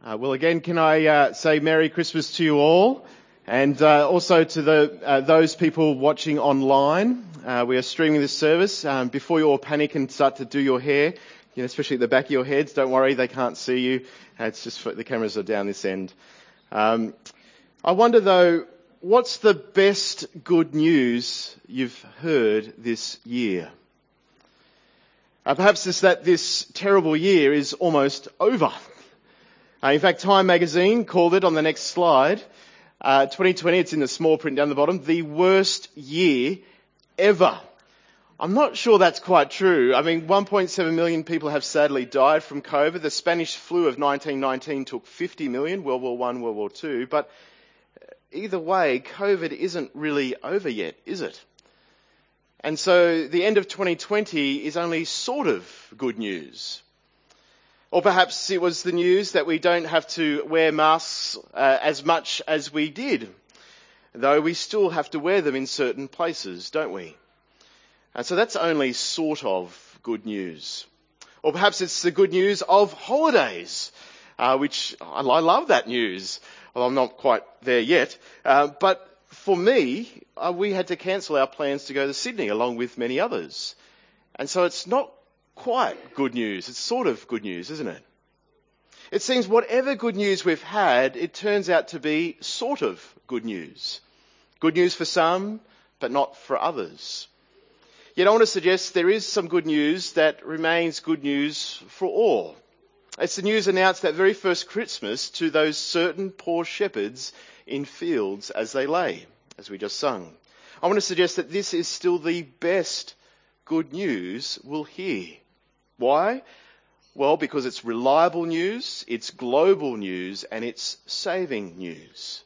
Well, again, can I say Merry Christmas to you all, and also to those people watching online. We are streaming this service. Before you all panic and start to do your hair, especially at the back of your heads, don't worry, they can't see you. It's just the cameras are down this end. I wonder though, what's the best good news you've heard this year? Perhaps it's that this terrible year is almost over. In fact, Time magazine called it on the next slide, 2020, it's in the small print down the bottom, the worst year ever. I'm not sure that's quite true. I mean, 1.7 million people have sadly died from COVID. The Spanish flu of 1919 took 50 million, World War I, World War II. But either way, COVID isn't really over yet, is it? And so the end of 2020 is only sort of good news. Or perhaps it was the news that we don't have to wear masks as much as we did, though we still have to wear them in certain places, don't we? And so that's only sort of good news. Or perhaps it's the good news of holidays, which I love that news. Well, I'm not quite there yet. But for me, we had to cancel our plans to go to Sydney along with many others. And so it's not quite good news. It's sort of good news, isn't it? It seems whatever good news we've had, it turns out to be sort of good news. Good news for some, but not for others. Yet I want to suggest there is some good news that remains good news for all. It's the news announced that very first Christmas to those certain poor shepherds in fields as they lay, as we just sung. I want to suggest that this is still the best good news we'll hear. Why? Well, because it's reliable news, it's global news, and it's saving news.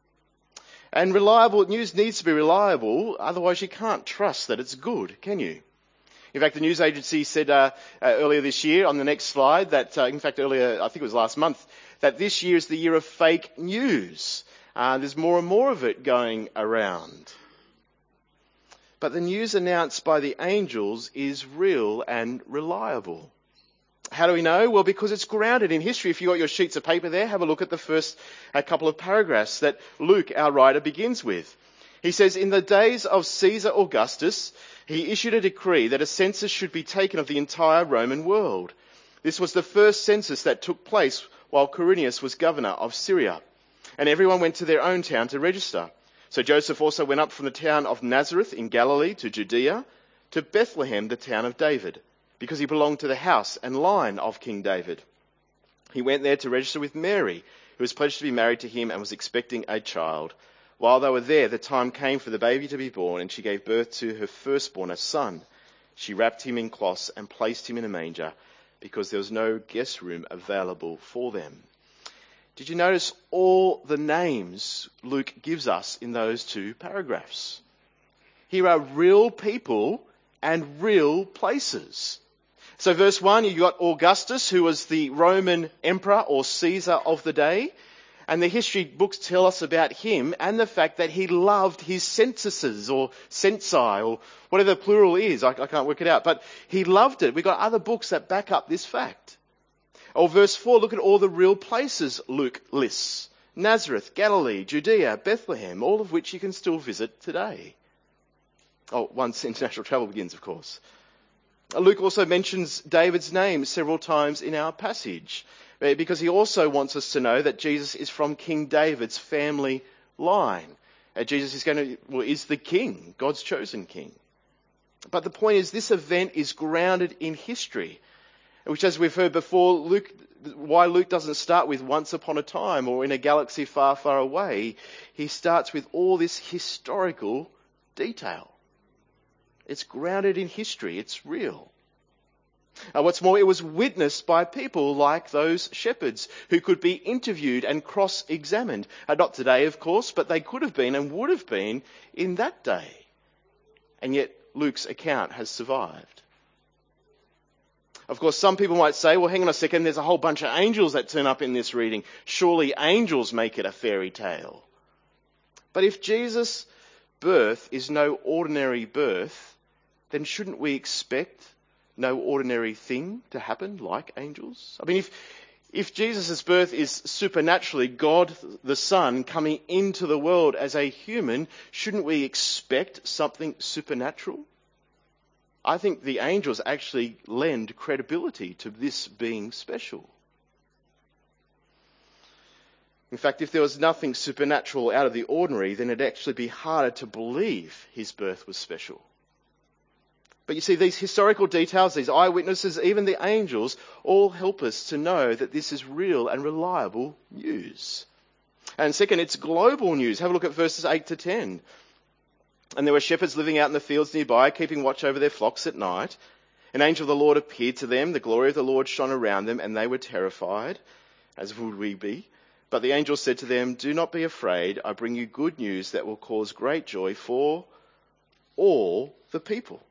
And reliable news needs to be reliable, otherwise you can't trust that it's good, can you? In fact, the news agency said earlier this year on the next slide that, earlier, I think it was last month, that this year is the year of fake news. There's more and more of it going around. But the news announced by the angels is real and reliable. How do we know? Well, because it's grounded in history. If you've got your sheets of paper there, have a look at the first couple of paragraphs that Luke, our writer, begins with. He says, in the days of Caesar Augustus, he issued a decree that a census should be taken of the entire Roman world. This was the first census that took place while Quirinius was governor of Syria. And everyone went to their own town to register. So Joseph also went up from the town of Nazareth in Galilee to Judea, to Bethlehem, the town of David, because he belonged to the house and line of King David. He went there to register with Mary, who was pledged to be married to him and was expecting a child. While they were there, the time came for the baby to be born, and she gave birth to her firstborn, a son. She wrapped him in cloths and placed him in a manger, because there was no guest room available for them. Did you notice all the names Luke gives us in those two paragraphs? Here are real people and real places. So verse 1, you got Augustus, who was the Roman emperor or Caesar of the day. And the history books tell us about him and the fact that he loved his censuses or censi or whatever the plural is. I can't work it out. But he loved it. We've got other books that back up this fact. Or verse 4, look at all the real places Luke lists. Nazareth, Galilee, Judea, Bethlehem, all of which you can still visit today. Once international travel begins, of course. Luke also mentions David's name several times in our passage, because he also wants us to know that Jesus is from King David's family line. Jesus is the king, God's chosen king. But the point is, this event is grounded in history, which, as we've heard before, why Luke doesn't start with once upon a time or in a galaxy far, far away. He starts with all this historical detail. It's grounded in history. It's real. What's more, it was witnessed by people like those shepherds who could be interviewed and cross-examined. Not today, of course, but they could have been and would have been in that day. And yet Luke's account has survived. Of course, some people might say, well, hang on a second, there's a whole bunch of angels that turn up in this reading. Surely angels make it a fairy tale. But if Jesus' birth is no ordinary birth, then shouldn't we expect no ordinary thing to happen like angels? I mean, If Jesus' birth is supernaturally God the Son coming into the world as a human, shouldn't we expect something supernatural? I think the angels actually lend credibility to this being special. In fact, if there was nothing supernatural out of the ordinary, then it'd actually be harder to believe his birth was special. But you see, these historical details, these eyewitnesses, even the angels, all help us to know that this is real and reliable news. And second, it's global news. Have a look at verses 8 to 10. And there were shepherds living out in the fields nearby, keeping watch over their flocks at night. An angel of the Lord appeared to them. The glory of the Lord shone around them, and they were terrified, as would we be. But the angel said to them, "Do not be afraid. I bring you good news that will cause great joy for all the people."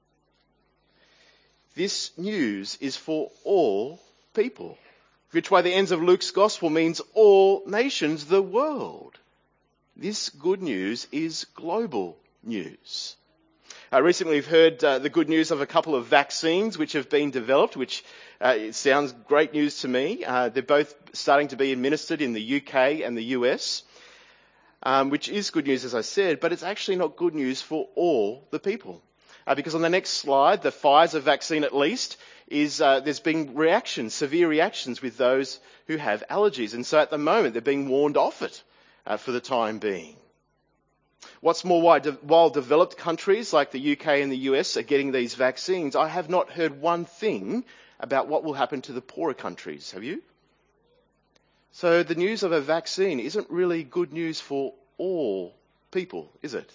This news is for all people, which by the ends of Luke's gospel means all nations, the world. This good news is global news. Recently we've heard the good news of a couple of vaccines which have been developed, which it sounds great news to me. They're both starting to be administered in the UK and the US, which is good news, as I said, but it's actually not good news for all the people. Because on the next slide, the Pfizer vaccine at least, there's been reactions, severe reactions with those who have allergies. And so at the moment, they're being warned off it for the time being. What's more, while developed countries like the UK and the US are getting these vaccines, I have not heard one thing about what will happen to the poorer countries. Have you? So the news of a vaccine isn't really good news for all people, is it?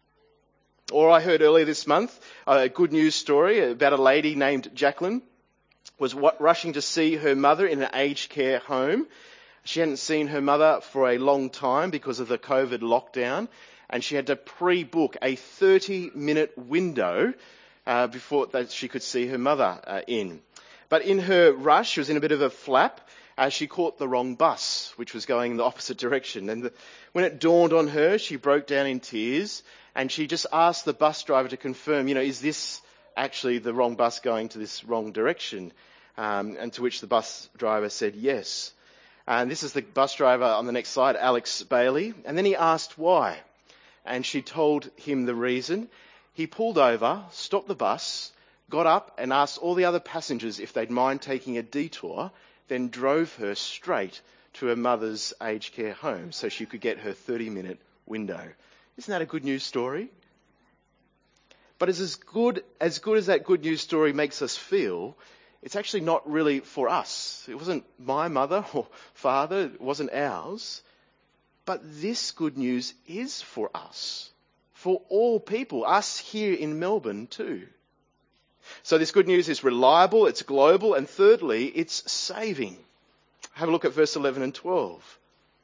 Or I heard earlier this month a good news story about a lady named Jacqueline was rushing to see her mother in an aged care home. She hadn't seen her mother for a long time because of the COVID lockdown, and she had to pre-book a 30-minute window before that she could see her mother in. But in her rush, she was in a bit of a flap, she caught the wrong bus, which was going in the opposite direction. And when it dawned on her, she broke down in tears, and she just asked the bus driver to confirm, is this actually the wrong bus going to this wrong direction? And to which the bus driver said yes. And this is the bus driver on the next slide, Alex Bailey. And then he asked why. And she told him the reason. He pulled over, stopped the bus, got up and asked all the other passengers if they'd mind taking a detour, then drove her straight to her mother's aged care home so she could get her 30-minute window. Isn't that a good news story? But as good as that good news story makes us feel, it's actually not really for us. It wasn't my mother or father, it wasn't ours. But this good news is for us, for all people, us here in Melbourne too. So this good news is reliable, it's global, and thirdly, it's saving. Have a look at verse 11 and 12.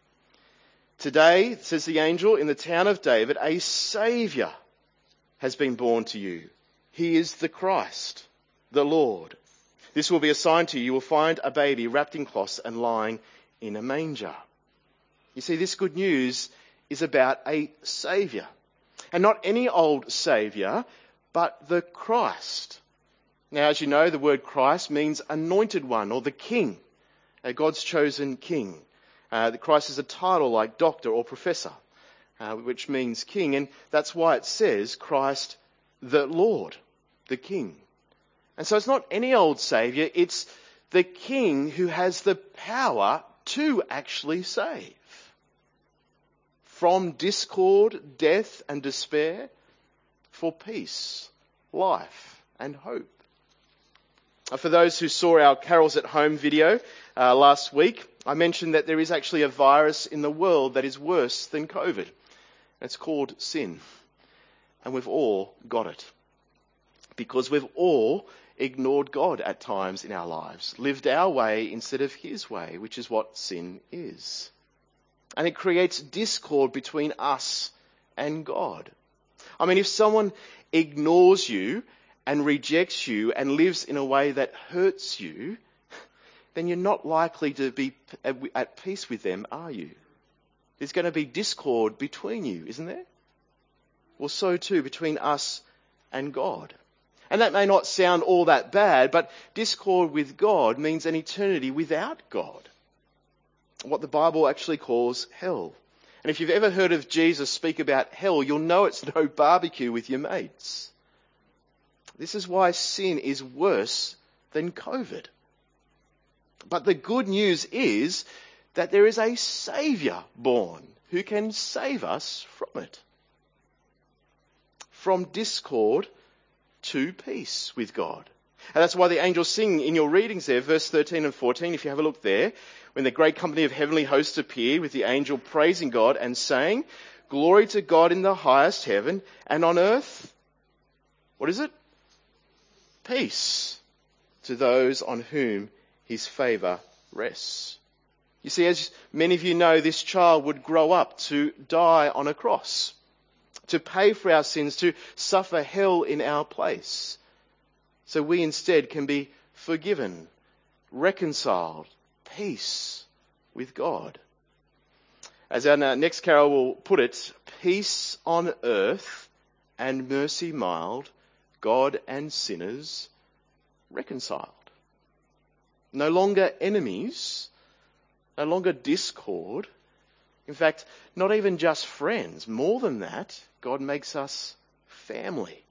Today, says the angel, in the town of David, a Saviour has been born to you. He is the Christ, the Lord. This will be a sign to you. You will find a baby wrapped in cloths and lying in a manger. You see, this good news is about a Saviour. And not any old Saviour, but the Christ. Now, as you know, the word Christ means anointed one, or the King, God's chosen King. The Christ is a title like doctor or professor, which means king. And that's why it says Christ the Lord, the King. And so it's not any old Saviour, it's the King who has the power to actually save. From discord, death and despair, for peace, life and hope. For those who saw our Carols at Home video last week, I mentioned that there is actually a virus in the world that is worse than COVID. It's called sin. And we've all got it. Because we've all ignored God at times in our lives, lived our way instead of his way, which is what sin is. And it creates discord between us and God. I mean, if someone ignores you and rejects you and lives in a way that hurts you, then you're not likely to be at peace with them, are you? There's going to be discord between you, isn't there? Well, so too between us and God. And that may not sound all that bad, but discord with God means an eternity without God. What the Bible actually calls hell. And if you've ever heard of Jesus speak about hell, you'll know it's no barbecue with your mates. This is why sin is worse than COVID. But the good news is that there is a Saviour born who can save us from it. From discord to peace with God. And that's why the angels sing in your readings there, verse 13 and 14, if you have a look there, when the great company of heavenly hosts appear with the angel praising God and saying, "Glory to God in the highest heaven, and on earth," what is it? Peace to those on whom his favour rests. You see, as many of you know, this child would grow up to die on a cross, to pay for our sins, to suffer hell in our place. So we instead can be forgiven, reconciled, peace with God. As our next carol will put it, peace on earth and mercy mild, God and sinners reconciled. No longer enemies, no longer discord. In fact, not even just friends. More than that, God makes us family.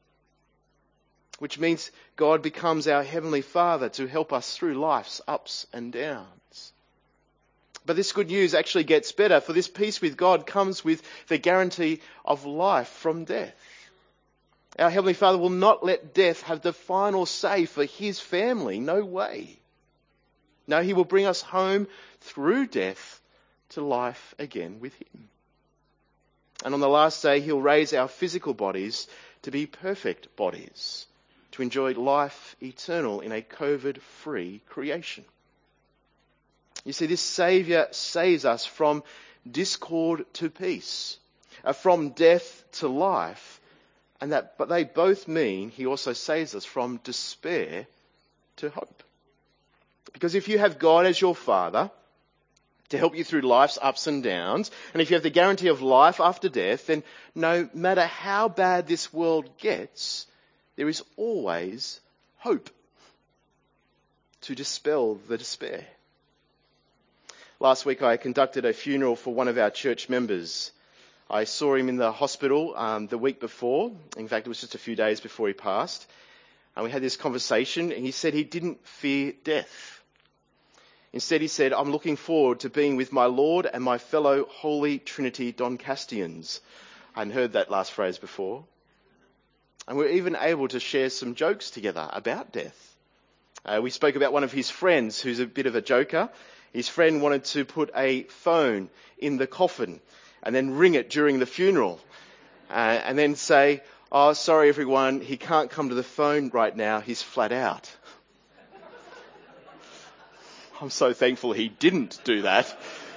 Which means God becomes our Heavenly Father to help us through life's ups and downs. But this good news actually gets better, for this peace with God comes with the guarantee of life from death. Our Heavenly Father will not let death have the final say for his family. No way. No, he will bring us home through death to life again with him. And on the last day, he'll raise our physical bodies to be perfect bodies, to enjoy life eternal in a COVID-free creation. You see, this Saviour saves us from discord to peace, from death to life, but they both mean he also saves us from despair to hope. Because if you have God as your Father to help you through life's ups and downs, and if you have the guarantee of life after death, then no matter how bad this world gets, there is always hope to dispel the despair. Last week I conducted a funeral for one of our church members. I saw him in the hospital the week before. In fact, it was just a few days before he passed. And we had this conversation, and he said he didn't fear death. Instead, he said, "I'm looking forward to being with my Lord and my fellow Holy Trinity Doncastians." I hadn't heard that last phrase before. And we were even able to share some jokes together about death. We spoke about one of his friends who's a bit of a joker. His friend wanted to put a phone in the coffin and then ring it during the funeral. And then say, "Oh, sorry everyone, he can't come to the phone right now, he's flat out." I'm so thankful he didn't do that.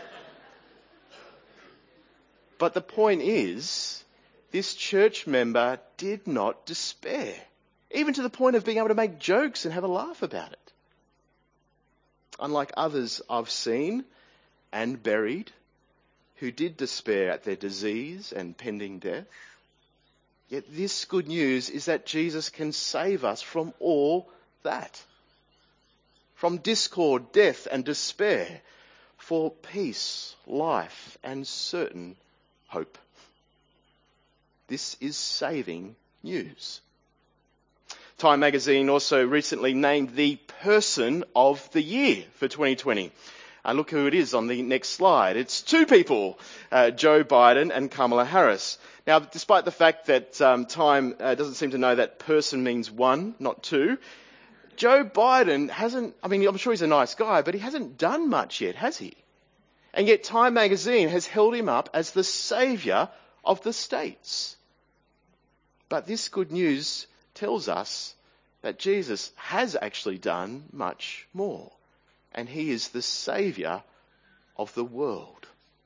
But the point is, this church member did not despair, even to the point of being able to make jokes and have a laugh about it. Unlike others I've seen and buried who did despair at their disease and pending death, yet this good news is that Jesus can save us from all that. From discord, death and despair, for peace, life and certain hope. This is saving news. Time magazine also recently named the person of the year for 2020. Look who it is on the next slide. It's two people, Joe Biden and Kamala Harris. Now, despite the fact that Time doesn't seem to know that person means one, not two, Joe Biden I'm sure he's a nice guy, but he hasn't done much yet, has he? And yet Time magazine has held him up as the saviour of the states. But this good news tells us that Jesus has actually done much more. And he is the saviour of the world.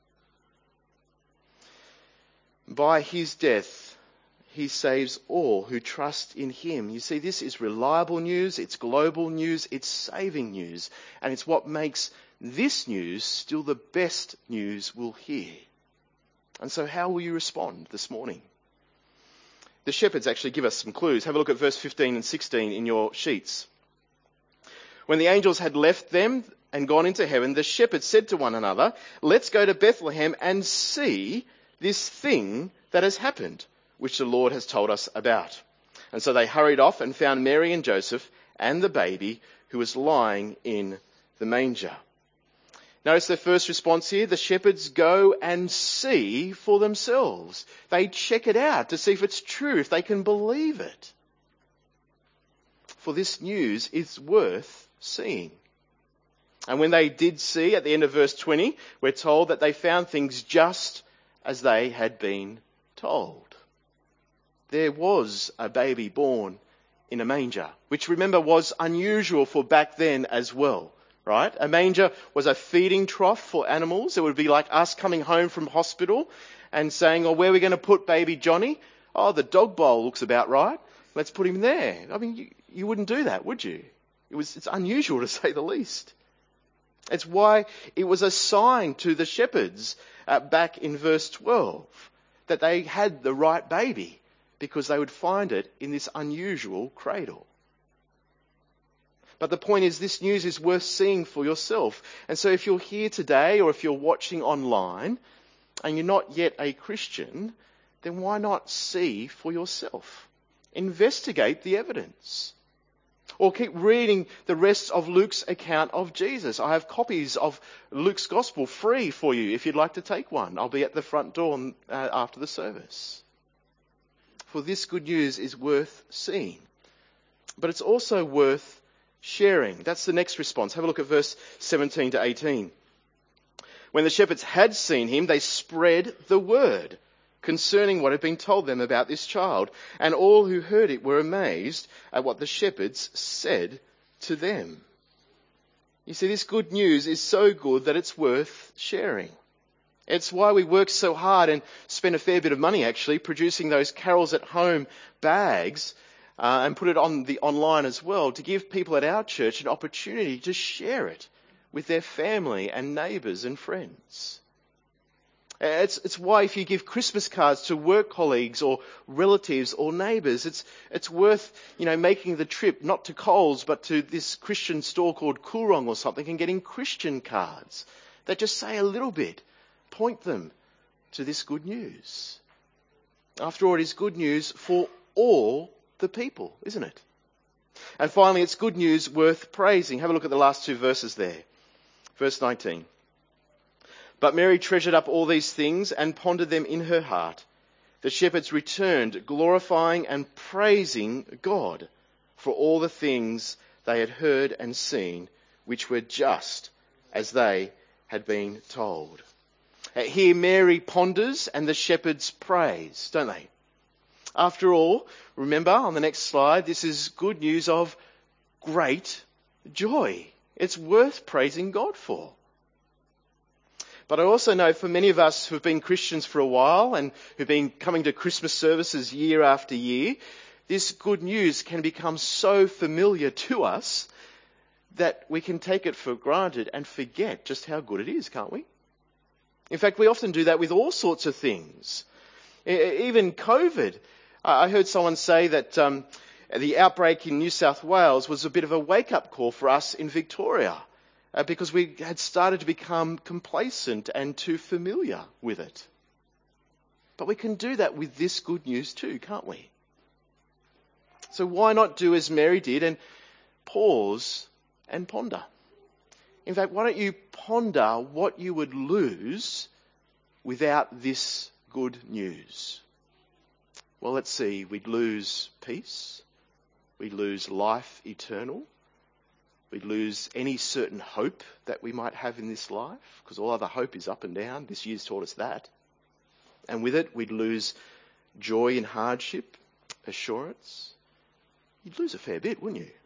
By his death, he saves all who trust in him. You see, this is reliable news, it's global news, it's saving news. And it's what makes this news still the best news we'll hear. And so how will you respond this morning? The shepherds actually give us some clues. Have a look at verse 15 and 16 in your sheets. When the angels had left them and gone into heaven, the shepherds said to one another, "Let's go to Bethlehem and see this thing that has happened, which the Lord has told us about." And so they hurried off and found Mary and Joseph and the baby who was lying in the manger. Notice their first response here. The shepherds go and see for themselves. They check it out to see if it's true, if they can believe it. For this news is worth seeing. And when they did see, at the end of verse 20, we're told that they found things just as they had been told. There was a baby born in a manger, which remember was unusual for back then as well, right? A manger was a feeding trough for animals. It would be like us coming home from hospital and saying, "Oh, where are we going to put baby Johnny? Oh, the dog bowl looks about right. Let's put him there." I mean, you wouldn't do that, would you? It's unusual to say the least. It's why it was a sign to the shepherds back in verse 12 that they had the right baby, because they would find it in this unusual cradle. But the point is, this news is worth seeing for yourself. And so if you're here today or if you're watching online and you're not yet a Christian, then why not see for yourself? Investigate the evidence. Or keep reading the rest of Luke's account of Jesus. I have copies of Luke's Gospel free for you if you'd like to take one. I'll be at the front door after the service. For this good news is worth seeing. But it's also worth sharing. That's the next response. Have a look at verse 17 to 18. When the shepherds had seen him, they spread the word concerning what had been told them about this child. And all who heard it were amazed at what the shepherds said to them. You see, this good news is so good that it's worth sharing. It's why we work so hard and spend a fair bit of money actually producing those carols at home bags and put it on the online as well, to give people at our church an opportunity to share it with their family and neighbours and friends. It's why if you give Christmas cards to work colleagues or relatives or neighbours, it's worth, making the trip not to Coles but to this Christian store called Coorong or something and getting Christian cards that just say a little bit, point them to this good news. After all, it is good news for all the people, isn't it? And finally, it's good news worth praising. Have a look at the last two verses there. Verse 19. But Mary treasured up all these things and pondered them in her heart. The shepherds returned, glorifying and praising God for all the things they had heard and seen, which were just as they had been told. Here Mary ponders and the shepherds praise, don't they? After all, remember on the next slide, this is good news of great joy. It's worth praising God for. But I also know for many of us who've been Christians for a while and who've been coming to Christmas services year after year, this good news can become so familiar to us that we can take it for granted and forget just how good it is, can't we? In fact, we often do that with all sorts of things. Even COVID. I heard someone say that the outbreak in New South Wales was a bit of a wake-up call for us in Victoria because we had started to become complacent and too familiar with it. But we can do that with this good news too, can't we? So why not do as Mary did and pause and ponder? In fact, why don't you ponder what you would lose without this good news? Well, let's see. We'd lose peace. We'd lose life eternal. We'd lose any certain hope that we might have in this life, because all other hope is up and down. This year's taught us that. And with it, we'd lose joy in hardship, assurance. You'd lose a fair bit, wouldn't you?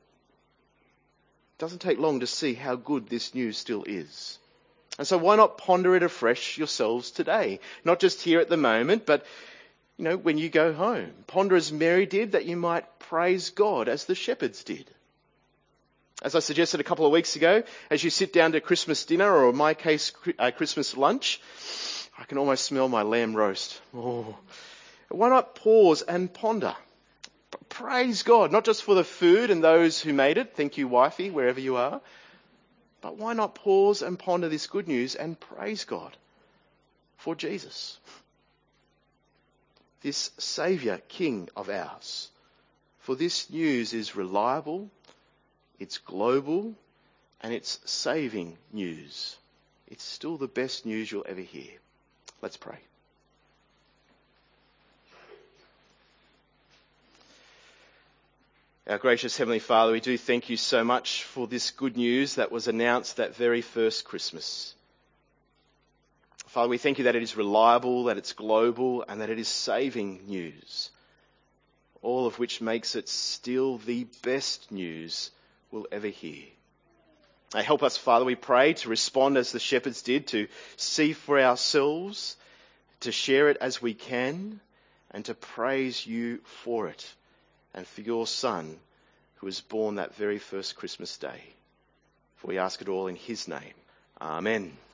It doesn't take long to see how good this news still is. And so why not ponder it afresh yourselves today? Not just here at the moment, but when you go home. Ponder as Mary did, that you might praise God as the shepherds did. As I suggested a couple of weeks ago, as you sit down to Christmas dinner, or in my case, Christmas lunch, I can almost smell my lamb roast. Oh. Why not pause and ponder? Praise God, not just for the food and those who made it. Thank you, wifey, wherever you are. But why not pause and ponder this good news and praise God for Jesus, this Saviour King of ours? For this news is reliable, it's global, and it's saving news. It's still the best news you'll ever hear. Let's pray. Our gracious Heavenly Father, we do thank you so much for this good news that was announced that very first Christmas. Father, we thank you that it is reliable, that it's global, and that it is saving news, all of which makes it still the best news we'll ever hear. Help us, Father, we pray, to respond as the shepherds did, to see for ourselves, to share it as we can, and to praise you for it and for your Son who was born that very first Christmas day. For we ask it all in his name. Amen.